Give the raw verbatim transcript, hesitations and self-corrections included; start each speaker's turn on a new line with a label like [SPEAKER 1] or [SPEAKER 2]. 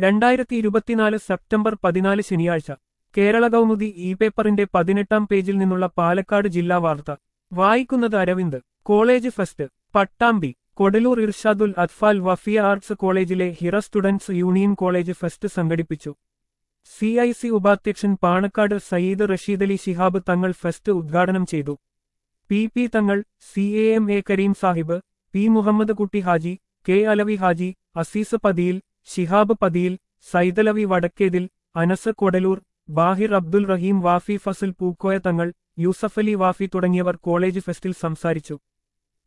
[SPEAKER 1] രണ്ടായിരത്തി ഇരുപത്തിനാല് സെപ്റ്റംബർ പതിനാല് ശനിയാഴ്ച കേരള കൗമുദി ഇ പേപ്പറിന്റെ പതിനെട്ടാം പേജിൽ നിന്നുള്ള പാലക്കാട് ജില്ലാ വാർത്ത വായിക്കുന്നത് Aravind. College fest Pattambi. Kodalur Irshadul Athfal Wafiya arts കോളേജിലെ Hira students union college fest സംഘടിപ്പിച്ചു. സി ഐ സി ഉപാധ്യക്ഷൻ പാണക്കാട് സയ്യിദ് റഷീദലി ശിഹാബ് തങ്ങൾ ഫെസ്റ്റ് ഉദ്ഘാടനം ചെയ്തു. P P Thangal, C A M A Kareem Sahib, P Muhammad Kutty Haji, K Alavi Haji, Azeez Pathiyil, Shihab Pathiyil, Saidalavi Vadakkethil, Anas Kodalur, Bahir Abdul Raheem Wafi, Fazal Pookkoya Thangal, Yusufali Wafy തുടങ്ങിയവർ കോളേജ് ഫെസ്റ്റിൽ സംസാരിച്ചു.